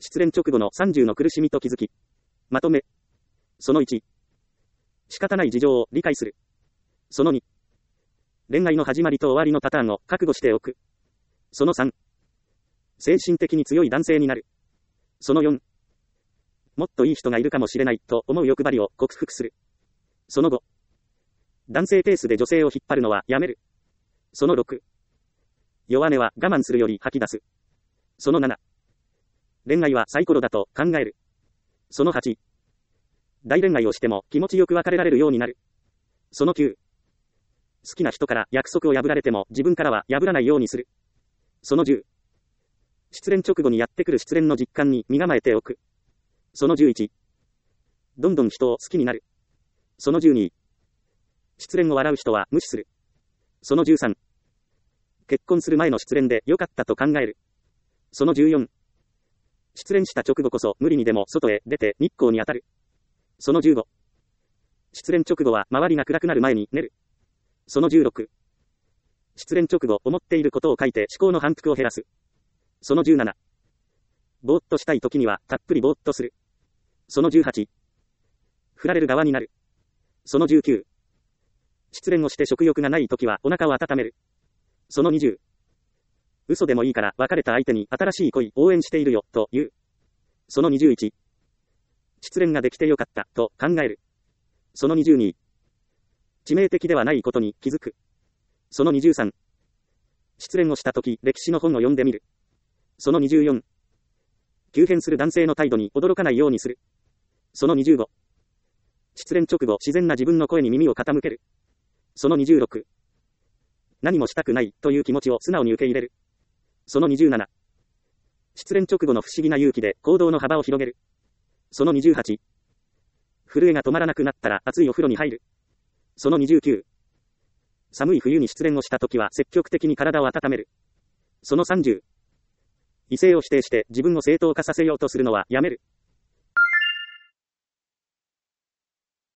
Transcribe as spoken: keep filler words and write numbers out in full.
失恋直後のさんじゅうの苦しみと気づき。まとめ。そのいち。仕方ない事情を理解する。そのに。恋愛の始まりと終わりのパターンを覚悟しておく。そのさん。精神的に強い男性になる。そのよん。もっといい人がいるかもしれないと思う欲張りを克服する。そのご。男性ペースで女性を引っ張るのはやめる。そのろく。弱音は我慢するより吐き出す。そのなな。恋愛はサイコロだと考える。そのはち。大恋愛をしても気持ちよく別れられるようになる。そのきゅう。好きな人から約束を破られても自分からは破らないようにする。そのじゅう。失恋直後にやってくる失恋の実感に身構えておく。そのじゅういち。どんどん人を好きになる。そのじゅうに。失恋を笑う人は無視する。そのじゅうさん。結婚する前の失恋で良かったと考える。そのじゅうよん。失恋した直後こそ無理にでも外へ出て日光に当たる。そのじゅうご。失恋直後は周りが暗くなる前に寝る。そのじゅうろく。失恋直後思っていることを書いて思考の反復を減らす。そのじゅうなな。ぼーっとしたい時にはたっぷりぼーっとする。そのじゅうはち。振られる側になる。そのじゅうきゅう。失恋をして食欲がない時はお腹を温める。そのにじゅう。嘘でもいいから別れた相手に新しい恋応援しているよと言う。そのにじゅういち。失恋ができてよかったと考える。そのにじゅうに。致命的ではないことに気づく。そのにじゅうさん。失恋をした時歴史の本を読んでみる。そのにじゅうよん。急変する男性の態度に驚かないようにする。そのにじゅうご。失恋直後自然な自分の声に耳を傾ける。そのにじゅうろく。何もしたくないという気持ちを素直に受け入れる。そのにじゅうなな。失恋直後の不思議な勇気で行動の幅を広げる。そのにじゅうはち。震えが止まらなくなったら熱いお風呂に入る。そのにじゅうきゅう。寒い冬に失恋をした時は積極的に体を温める。そのさんじゅう。異性を否定して自分を正当化させようとするのはやめる。